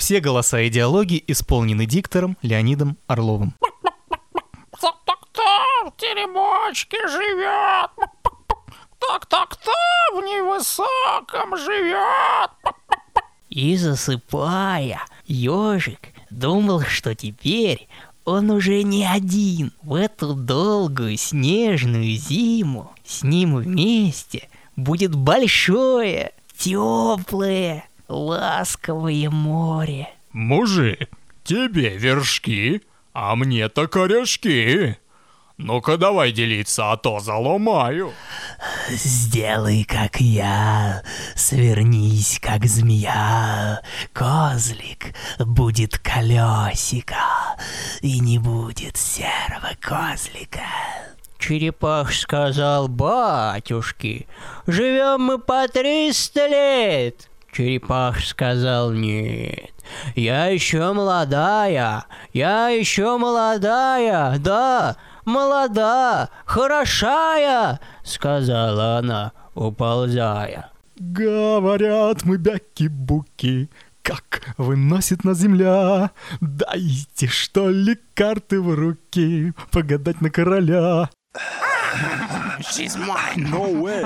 Все голоса и диалоги исполнены диктором Леонидом Орловым. Так-так-так, в теремочке живет. Так-так-так, в невысоком живет. И засыпая, ежик думал, что теперь он уже не один. В эту долгую снежную зиму с ним вместе будет большое, теплое, ласковое море. Мужик, тебе вершки, а мне-то корешки. Ну-ка давай делиться, а то заломаю. Сделай, как я, свернись, как змея. Козлик будет колесико, и не будет серого козлика. Черепах сказал батюшке: живем мы по 300 лет. Черепах сказал: нет, я еще молодая, да, молода, хорошая, сказала она, уползая. Говорят мы бяки-буки, как выносит на земля. Дайте, что ли, карты в руки, погадать на короля. She's mine. No way.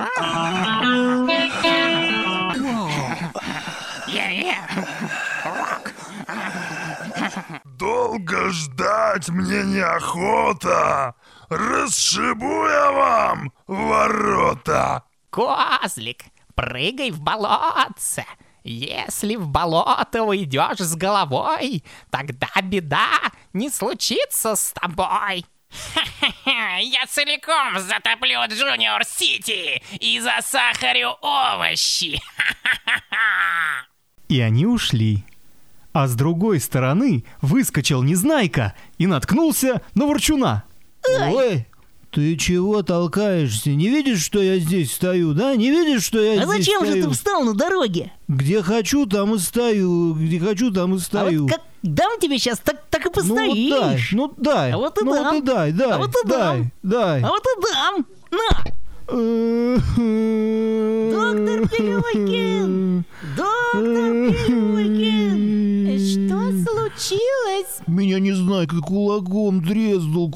Yeah. Rock. Долго ждать мне неохота. Расшибу я вам ворота. Козлик, прыгай в болотце. Если в болото уйдешь с головой, тогда беда не случится с тобой. Я целиком затоплю Джуниор Сити и засахарю овощи. И они ушли. А с другой стороны выскочил Незнайка и наткнулся на Ворчуна. Ой, ты чего толкаешься? Не видишь, что я здесь стою, да? Не видишь, что я здесь стою? А зачем же ты встал на дороге? Где хочу, там и стою. Где хочу, там и А стою. вот как дам тебе сейчас, так и постоишь. Ну дай. А вот и ну дам. Вот и дай. А вот и дам. Дай. А вот и дам. На! Доктор Пилюлькин! Доктор Пилюлькин! Что случилось? Меня не знаю, как кулаком дрезнул.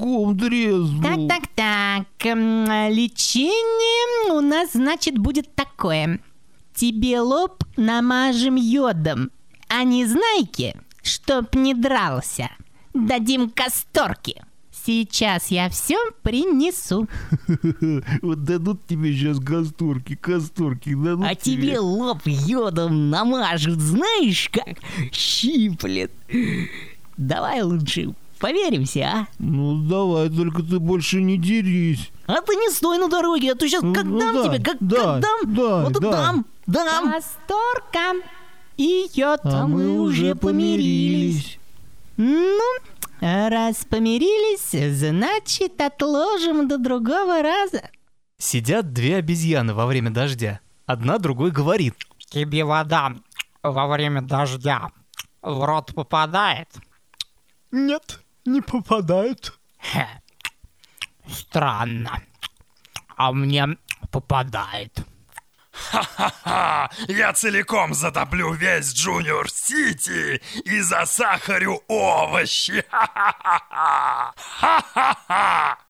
Так. Лечение у нас, значит, будет такое. Тебе лоб намажем йодом, а Незнайке, чтоб не дрался, дадим касторки. Сейчас я все принесу. Вот дадут тебе сейчас касторки дадут А тебе лоб йодом намажут, знаешь как? Щиплет. Давай лучше помиримся, а? Ну давай, только ты больше не дерись. А ты не стой на дороге, а то сейчас как дам дай, тебе, как дай, дам, дай, вот и дай. дам. Касторка и йод. А мы уже помирились. Ну, раз помирились, значит, отложим до другого раза. Сидят две обезьяны во время дождя. Одна другой говорит. Тебе вода во время дождя в рот попадает? Нет, не попадают. Странно. А мне попадает. Ха-ха-ха! Я целиком затоплю весь Джуниор Сити и засахарю овощи! Ха-ха-ха! Ха-ха-ха!